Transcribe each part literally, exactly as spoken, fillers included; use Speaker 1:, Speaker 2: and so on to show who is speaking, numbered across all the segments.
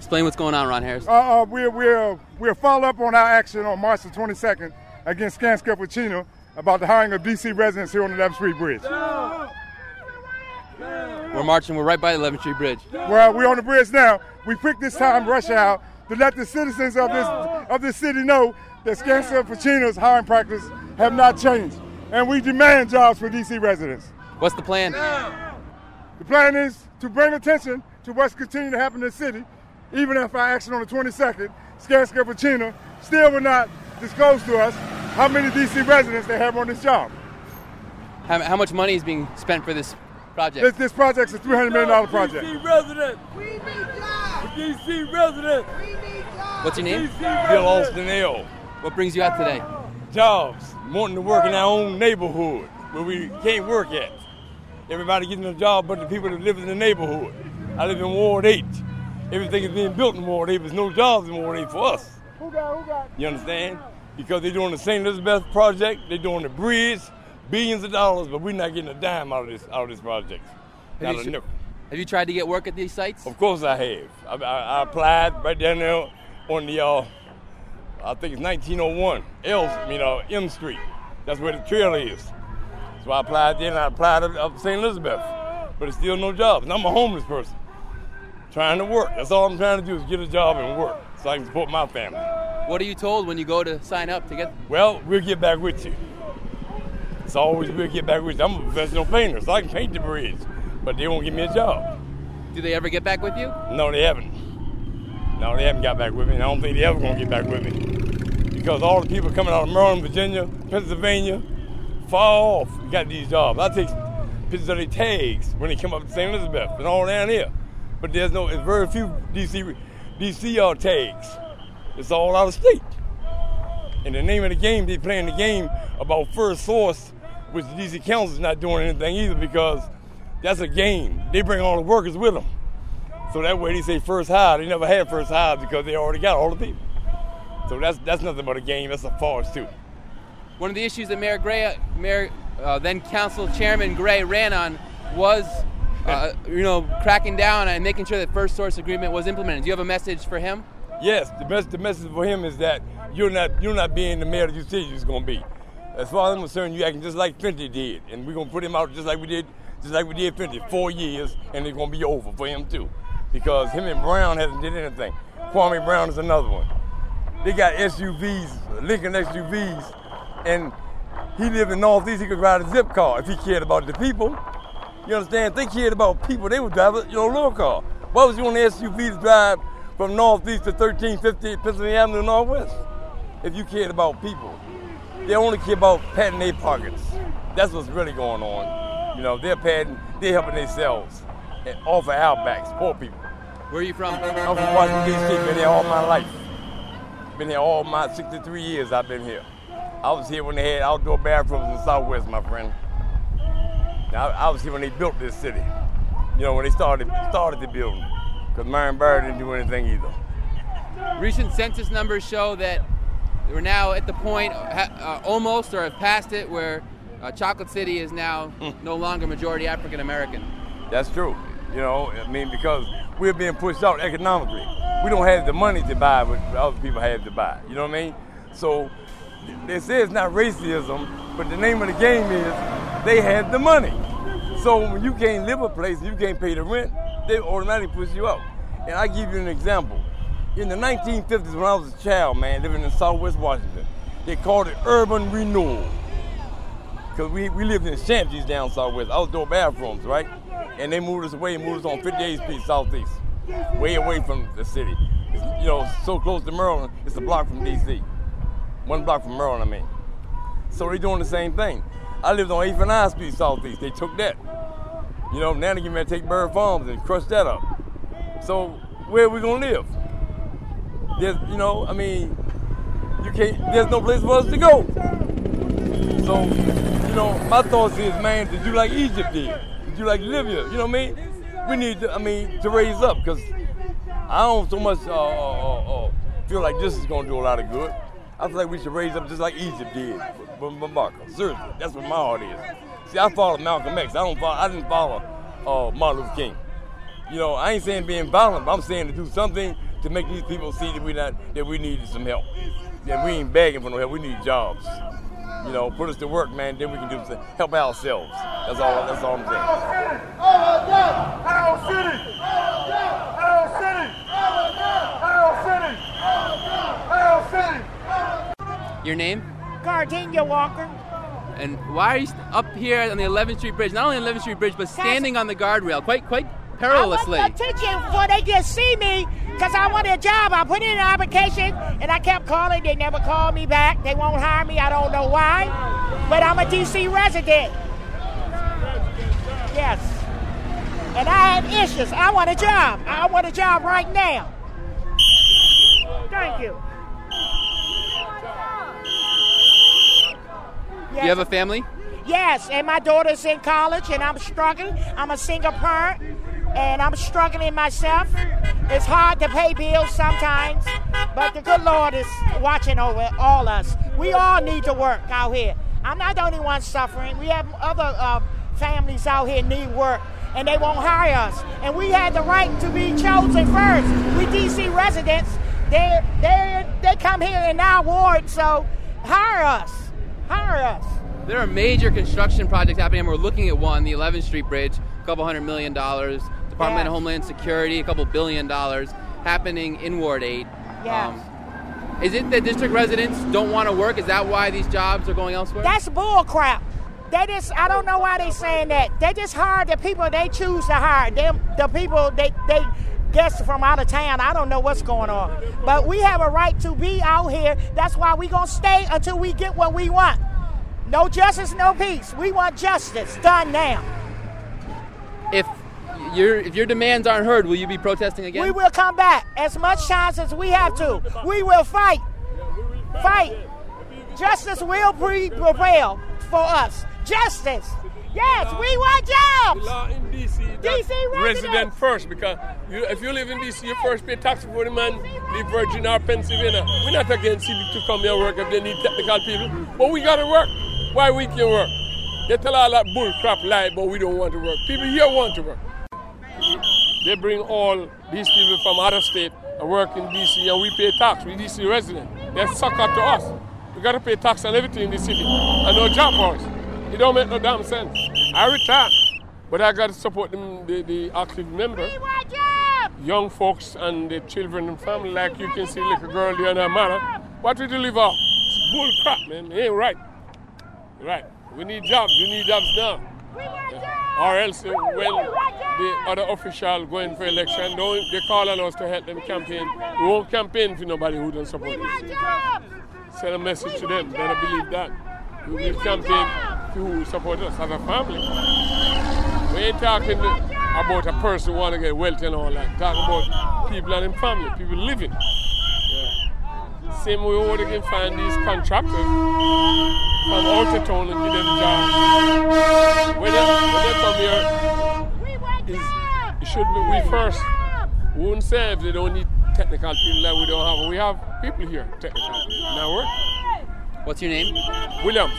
Speaker 1: Explain what's going on, Ron Harris.
Speaker 2: Uh, uh, we'll, we'll, we'll follow up on our action on March the twenty-second against Skanska Ficino about the hiring of D C residents here on the eleventh Street Bridge.
Speaker 1: We're marching. We're right by the eleventh Street Bridge.
Speaker 2: Well, we're on the bridge now. We picked this time rush hour to let the citizens of this of this city know that Skanska Ficino's hiring practice have not changed, and we demand jobs for D C residents.
Speaker 1: What's the plan?
Speaker 2: The plan is to bring attention to what's continuing to happen in the city, even if our action on the twenty-second, Skanska Ficino still will not disclose to us how many D C residents they have on this job.
Speaker 1: How, how much money is being spent for this project?
Speaker 2: This, this project's a three hundred million dollars project.
Speaker 3: D C resident. We need jobs. D C resident. We need jobs.
Speaker 1: What's your name?
Speaker 3: Bill Austin L.
Speaker 1: What brings you out today?
Speaker 3: Jobs. Wanting to work in our own neighborhood where we can't work at. Everybody getting a job but the people that live in the neighborhood. I live in Ward eight. Everything is being built in Ward eight. There's no jobs in Ward eight for us.
Speaker 2: Who got, who got?
Speaker 3: You understand? Because they're doing the Saint Elizabeth project, they're doing the bridge, billions of dollars, but we're not getting a dime out of this out of this project.
Speaker 1: Have
Speaker 3: Not
Speaker 1: you,
Speaker 3: a
Speaker 1: tr-
Speaker 3: nickel.
Speaker 1: have you tried to get work at these sites?
Speaker 3: Of course I have. I, I, I applied right down there on the, uh, I think it's nineteen oh one, L, I mean, uh, M Street. That's where the trail is. So I applied there and I applied up, up Saint Elizabeth, but there's still no jobs. And I'm a homeless person trying to work. That's all I'm trying to do is get a job and work so I can support my family.
Speaker 1: What are you told when you go to sign up to get?
Speaker 3: Well, we'll get back with you. It's always we'll get back with you. I'm a professional painter, so I can paint the bridge, but they won't give me a job.
Speaker 1: Do they ever get back with you?
Speaker 3: No, they haven't. No, they haven't got back with me. And I don't think they ever gonna get back with me because all the people coming out of Maryland, Virginia, Pennsylvania, far off, got these jobs. I take pictures of their tags when they come up to Saint Elizabeth and all down here, but there's no, it's very few D C D C R tags. It's all out of state. And the name of the game, they playing the game about first source, which the D C Council is not doing anything either because that's a game. They bring all the workers with them. So that way they say first hire. They never had first hire because they already got all the people. So that's that's nothing but a game. That's a farce too.
Speaker 1: One of the issues that Mayor Gray, Mayor, uh, then Council Chairman Gray ran on was, uh, you know, cracking down and making sure that first source agreement was implemented. Do you have a message for him?
Speaker 3: Yes, the best the message for him is that you're not you're not being the mayor that you said you was gonna be. As far as I'm concerned, you acting just like Fenty did, and we're gonna put him out just like we did, just like we did Fenty, four years, and it's gonna be over for him too, because him and Brown hasn't did anything. Kwame Brown is another one. They got S U Vs, Lincoln S U Vs, and he lived in Northeast. He could ride a zip car if he cared about the people. You understand? If they cared about people, they would drive a you know, little car. Why was you on the S U V to drive from Northeast to thirteen fifty Pennsylvania Avenue Northwest? If you cared about people. They only care about patting their pockets. That's what's really going on. You know, they're patting, they're helping themselves and offer our backs, poor people.
Speaker 1: Where are you from?
Speaker 3: I'm from Washington, D C, been here all my life. Been here all my sixty-three years I've been here. I was here when they had outdoor bathrooms in Southwest, my friend. I, I was here when they built this city. You know, when they started started the building. Because Marion Barry didn't do anything either.
Speaker 1: Recent census numbers show that we're now at the point, uh, almost or have passed it, where uh, Chocolate City is now no longer majority African American.
Speaker 3: That's true. You know, I mean, because we're being pushed out economically. We don't have the money to buy what other people have to buy. You know what I mean? So they say it's not racism, but the name of the game is they had the money. So when you can't live a place, you can't pay the rent, they automatically push you out. And I give you an example. In the nineteen fifties, when I was a child, man, living in Southwest Washington, they called it urban renewal. Because we, we lived in shanties down Southwest, outdoor bathrooms, right? And they moved us away, moved us on fifty-eighth Street Southeast, way away from the city. It's, you know, so close to Maryland, it's a block from D C. One block from Maryland, I mean. So they're doing the same thing. I lived on eighth and ninth Street Southeast, they took that. You know, now they're getting ready to take Bird Farms and crush that up. So where are we gonna live? There's, you know, I mean, you can't, there's no place for us to go. So, you know, my thoughts is, man, to do like Egypt did, to do like Libya, you know what I mean? We need to, I mean, to raise up, because I don't so much uh, uh, uh, feel like this is going to do a lot of good. I feel like we should raise up just like Egypt did with Mubarak. Seriously, that's what my heart is. See, I follow Malcolm X. I don't follow, I didn't follow uh, Martin Luther King. You know, I ain't saying being violent, but I'm saying to do something to make these people see that we not that we need some help. That we ain't begging for no help. We need jobs. You know, put us to work, man. Then we can do something. Help ourselves. That's all. That's all I'm saying.
Speaker 2: Harold City. Harold City. Harold City. Harold City.
Speaker 1: Your name?
Speaker 4: Gardenia Walker.
Speaker 1: And why are you st- up here on the eleventh Street Bridge? Not only eleventh Street Bridge, but standing on the guardrail, quite quite perilously.
Speaker 4: I want attention before they just see me, because I wanted a job. I put in an application, and I kept calling. They never called me back. They won't hire me. I don't know why. But I'm a D C resident. Yes. And I have issues. I want a job. I want a job right now. Thank you.
Speaker 1: Do you have a family?
Speaker 4: Yes, and my daughter's in college, and I'm struggling. I'm a single parent, and I'm struggling myself. It's hard to pay bills sometimes, but the good Lord is watching over all us. We all need to work out here. I'm not the only one suffering. We have other uh, families out here need work, and they won't hire us. And we had the right to be chosen first. We D C residents. They they they come here in our ward, so hire us. Hire us.
Speaker 1: There are major construction projects happening, and we're looking at one, the eleventh Street Bridge, a couple hundred million dollars. Department
Speaker 4: Yes.
Speaker 1: of Homeland Security, a couple billion dollars, happening in Ward eight.
Speaker 4: Yes.
Speaker 1: Is it that district residents don't want to work? Is that why these jobs are going elsewhere?
Speaker 4: That's bull crap. They just, I don't know why they saying that. They just hire the people they choose to hire. Them, the people they, they guess from out of town. I don't know what's going on. But we have a right to be out here. That's why we going to stay until we get what we want. No justice, no peace. We want justice done now.
Speaker 1: If your if your demands aren't heard, will you be protesting again?
Speaker 4: We will come back as much times as we have to. We will fight. Fight. Justice will pre- prevail for us. Justice. Yes, we want jobs.
Speaker 5: The law in D C,
Speaker 4: D C residents.
Speaker 5: resident first, because you, if you live in D C, you first pay tax before the man leave Virginia or Pennsylvania. We're not against people to come here and work if they need technical people, but we gotta work. Why we can work? They tell all that bull crap lie, but we don't want to work. People here want to work. They bring all these people from out of state and work in D C, and we pay tax. We D C residents. They suck up to us. We gotta pay tax on everything in the city, and no job for us. It don't make no damn sense. I retire, but I gotta support them, the, the active member, young folks and the children and family. Like you can see, like a girl there and her mother. What we deliver? It's bull crap, man. It ain't right. Right. We need jobs. We need jobs now. Yeah. Or else, uh, when the other official going for election, don't, they call on us to help them campaign. We won't campaign for nobody who don't support us. Send a message to them. They don't believe that. We will campaign for who support us as a family. We ain't talking about a person who want to get wealthy and all that. Talking about people and their family, people living. Yeah. Same way we can find these contractors from out of town and give them jobs. When they, when they come here, is, it should be we first. We wouldn't say if they don't need technical people that we don't have. We have people here, technical people. Now work.
Speaker 1: What's your name?
Speaker 5: Williams.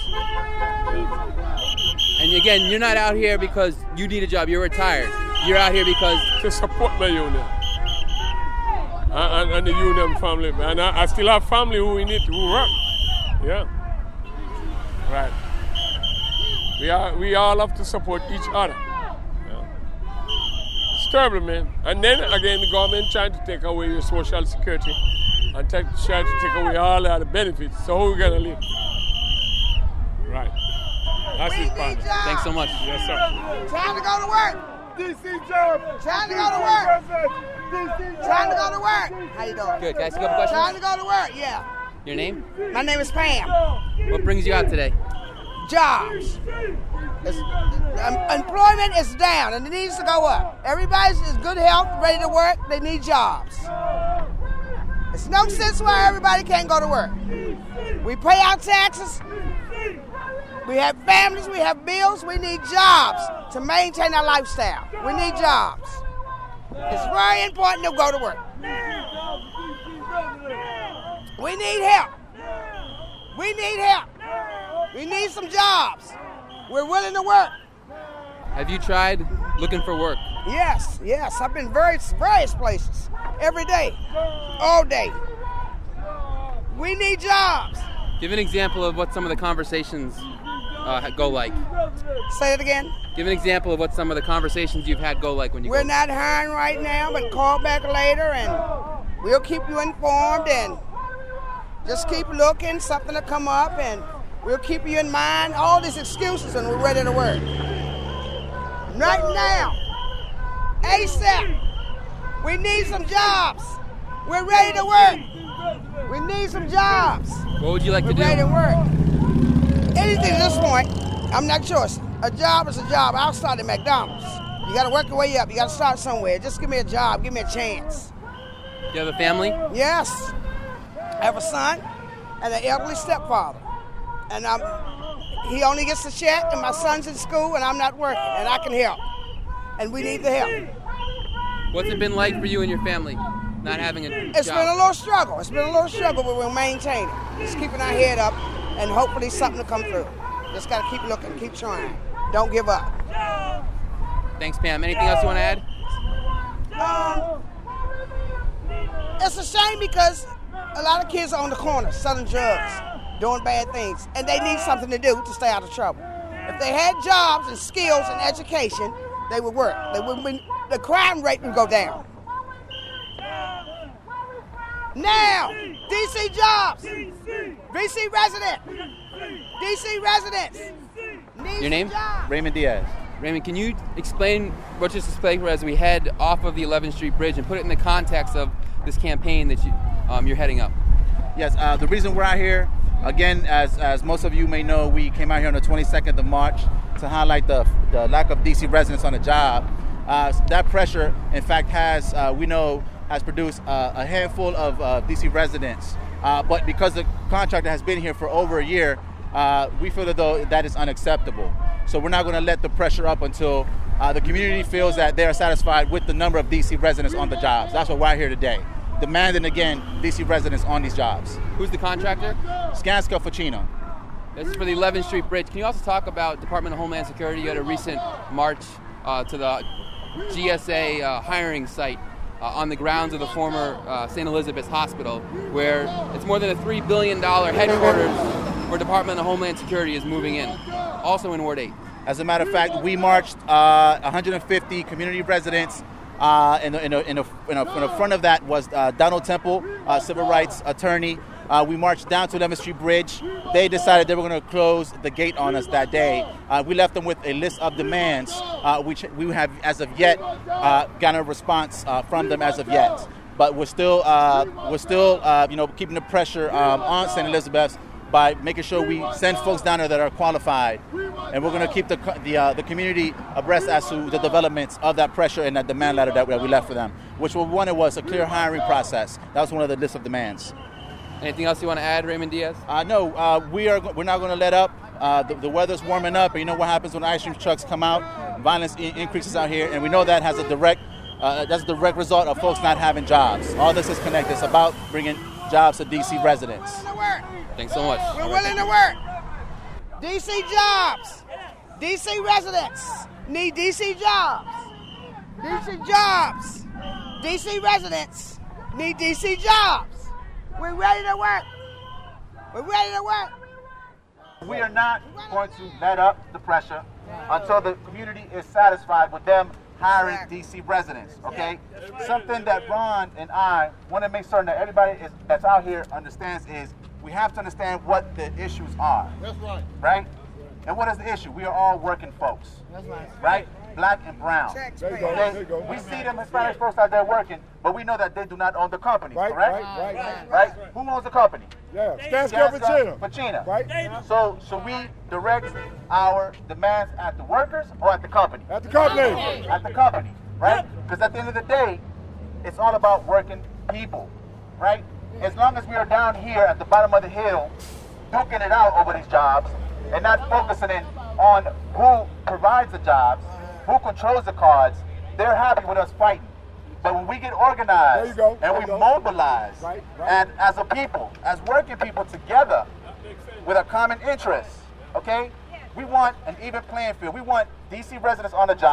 Speaker 1: And again, you're not out here because you need a job. You're retired. You're out here because
Speaker 5: to support my union and, and, and the union family. And I, I still have family who we need to work. Yeah. Right. We are we all have to support each other. Yeah. It's terrible, man. And then again, the government trying to take away your social security and take, try to take away all the other benefits. So how are we gonna live? Right. That's his part.
Speaker 1: Thanks so much.
Speaker 5: Yes, sir.
Speaker 6: Trying to go to work.
Speaker 2: D C job.
Speaker 6: Trying to go to work. Trying to go to work. How you doing?
Speaker 1: Good. Can I ask you a couple
Speaker 6: Trying
Speaker 1: questions?
Speaker 6: to go to work, yeah.
Speaker 1: Your name?
Speaker 6: My name is Pam.
Speaker 1: What brings you out today?
Speaker 6: Jobs. It's, um, employment is down and it needs to go up. Everybody's in good health, ready to work. They need jobs. It's no sense why everybody can't go to work. We pay our taxes. We have families, we have bills, we need jobs to maintain our lifestyle. We need jobs. It's very important to go to work. We need help. We need help. We need some jobs. We're willing to work.
Speaker 1: Have you tried looking for work?
Speaker 6: Yes, yes. I've been various, various places. Every day. All day. We need jobs.
Speaker 1: Give an example of what some of the conversations uh, go like.
Speaker 6: Say it again.
Speaker 1: Give an example of what some of the conversations you've had go like when you
Speaker 6: We're
Speaker 1: go.
Speaker 6: not hiring right now, but call back later and we'll keep you informed and just keep looking, something to come up, and we'll keep you in mind. All these excuses, and we're ready to work. Right now, ASAP, we need some jobs. We're ready to work. We need some jobs.
Speaker 1: What would you like
Speaker 6: We're
Speaker 1: to do?
Speaker 6: ready to work. Anything at this point, I'm not sure. A job is a job. I'll start at McDonald's. You got to work your way up. You got to start somewhere. Just give me a job. Give me a chance.
Speaker 1: Do you have a family?
Speaker 6: Yes. I have a son and an elderly stepfather. And I'm, he only gets the check, and my son's in school, and I'm not working, and I can help. And we need the help.
Speaker 1: What's it been like for you and your family, not having a
Speaker 6: It's
Speaker 1: job?
Speaker 6: been a little struggle. It's been a little struggle, but we're maintaining. Just keeping our head up, and hopefully something will come through. Just got to keep looking, keep trying. Don't give up.
Speaker 1: Thanks, Pam. Anything else you want to add?
Speaker 6: Um, it's a shame because a lot of kids are on the corner selling drugs, doing bad things, and they need something to do to stay out of trouble. If they had jobs and skills and education, they would work. They would be, the crime rate would go down. Now, D C jobs, D C residents, D C residents. Need
Speaker 1: Your name?
Speaker 6: some jobs.
Speaker 7: Raymond Diaz.
Speaker 1: Raymond, can you explain what just displayed as we head off of the eleventh Street Bridge and put it in the context of this campaign that you, um, you're heading up?
Speaker 7: Yes, uh, the reason we're out here, again, as as most of you may know, we came out here on the twenty-second of March to highlight the, the lack of D C residents on the job. Uh, that pressure, in fact, has, uh, we know, has produced uh, a handful of uh, D C residents. Uh, but because the contractor has been here for over a year, uh, we feel as though that is unacceptable. So we're not going to let the pressure up until uh, the community feels that they are satisfied with the number of D C residents on the jobs. That's why we're here today, demanding again D C residents on these jobs.
Speaker 1: Who's the contractor?
Speaker 7: Skanska Ficino.
Speaker 1: This is for the eleventh Street Bridge. Can you also talk about Department of Homeland Security? You had a recent march uh, to the G S A uh, hiring site uh, on the grounds of the former uh, Saint Elizabeth's Hospital, where it's more than a three billion dollars headquarters where Department of Homeland Security is moving in, also in Ward eight.
Speaker 7: As a matter of fact, we marched uh, one hundred fifty community residents. Uh, in, the, in, the, in, the, in, the, in the front of that was uh, Donald Temple, uh, civil rights attorney. Uh, we marched down to eleventh Street Bridge. They decided they were going to close the gate on us that day. Uh, we left them with a list of demands, uh, which we have, as of yet, uh, gotten a response uh, from them as of yet. But we're still, uh, we're still, uh, you know, keeping the pressure um, on Saint Elizabeth's by making sure we send folks down there that are qualified, and we're going to keep the the, uh, the community abreast as to the developments of that pressure and that demand letter that we left for them. Which we wanted was a clear hiring process. That was one of the list of demands.
Speaker 1: Anything else you want to add, Raymond Diaz?
Speaker 7: Uh, no, uh, we are. We're not going to let up. Uh, the, the weather's warming up, and you know what happens when ice cream trucks come out? Violence I- increases out here, and we know that has a direct. Uh, that's a direct result of folks not having jobs. All this is connected. It's about bringing jobs to D C residents.
Speaker 1: Thanks so much.
Speaker 6: We're willing to work. D C jobs. D C residents need D C jobs. D C jobs. D C residents need D C jobs. We're ready to work. We're ready to work.
Speaker 7: We are not going to let up the pressure until the community is satisfied with them hiring D C residents, okay? Something that Ron and I want to make certain that everybody is, that's out here understands is we have to understand what the issues are.
Speaker 2: That's right.
Speaker 7: Right? And what is the issue? We are all working folks.
Speaker 6: That's right.
Speaker 7: Right? Black and brown.
Speaker 2: There you go.
Speaker 7: Okay?
Speaker 2: There you go.
Speaker 7: We see them Hispanic folks out there working, but we know that they do not own the company,
Speaker 2: Right,
Speaker 7: correct?
Speaker 2: right, right,
Speaker 7: Right? Who owns the company?
Speaker 2: Yeah, Skanska Ficino.
Speaker 7: Pacina.
Speaker 2: Right?
Speaker 7: So, so we direct our demands at the workers or at the company?
Speaker 2: At the company.
Speaker 7: At the company, right? Because at the end of the day, it's all about working people, right? As long as we are down here at the bottom of the hill, duking it out over these jobs and not focusing in on who provides the jobs, who controls the cards, they're happy with us fighting. But when we get organized
Speaker 2: There you go.
Speaker 7: and
Speaker 2: There
Speaker 7: we
Speaker 2: you go.
Speaker 7: mobilize,
Speaker 2: Right, right.
Speaker 7: and as a people, as working people together with a common interest, okay? We want an even playing field. We want D C residents on the job,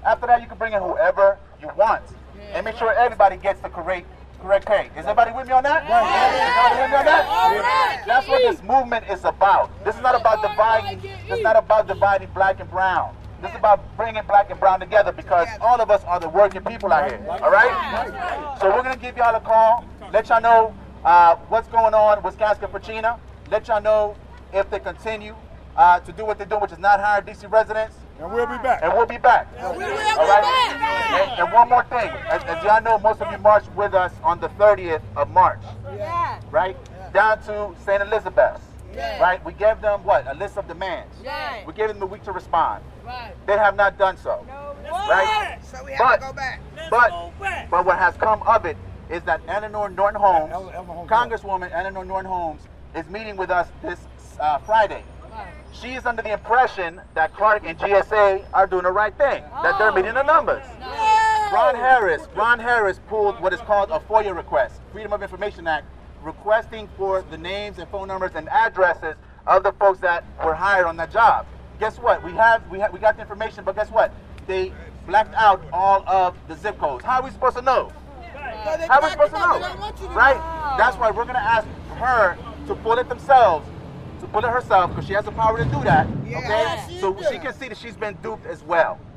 Speaker 7: After that, you can bring in whoever you want. And make sure everybody gets the correct correct pay. Is everybody with me on that? Right. Is everybody with me on that? Right. That's what this movement is about. This is not about dividing. This is not about dividing black and brown. This is about bringing black and brown together because all of us are the working people out here. All right? So we're going to give y'all a call, let y'all know uh, what's going on with Skanska Pacina, let y'all know if they continue uh, to do what they're doing, which is not hire D C residents.
Speaker 2: And we'll be back.
Speaker 7: And we'll be back.
Speaker 6: And we will
Speaker 7: All
Speaker 6: be
Speaker 7: right?
Speaker 6: back.
Speaker 7: And, and one more thing. As, as y'all know, most of you marched with us on the thirtieth of March.
Speaker 6: Yeah.
Speaker 7: Right? Down to Saint Elizabeth.
Speaker 6: Yeah.
Speaker 7: Right? We gave them, what, a list of demands.
Speaker 6: Right.
Speaker 7: We gave them a week to respond.
Speaker 6: Right.
Speaker 7: They have not done so.
Speaker 6: No.
Speaker 7: Right?
Speaker 6: So we have
Speaker 7: But,
Speaker 6: to go back.
Speaker 7: but, but what has come of it is that Eleanor Norton Holmes,
Speaker 2: El- El- Holmes.
Speaker 7: Congresswoman Eleanor Norton Holmes, is meeting with us this uh, Friday. She is under the impression that Clark and G S A are doing the right thing, that they're meeting the numbers. Ron Harris, Ron Harris pulled what is called a FOIA request, Freedom of Information Act, requesting for the names and phone numbers and addresses of the folks that were hired on that job. Guess what? We have we have we got the information, but guess what? They blacked out all of the zip codes. How are we supposed to know? How are we supposed to know? Right? That's why we're gonna ask her to pull it themselves. To pull it herself because she has the power to do that. Okay,
Speaker 6: Yeah,
Speaker 7: so she can see that she's been duped as well.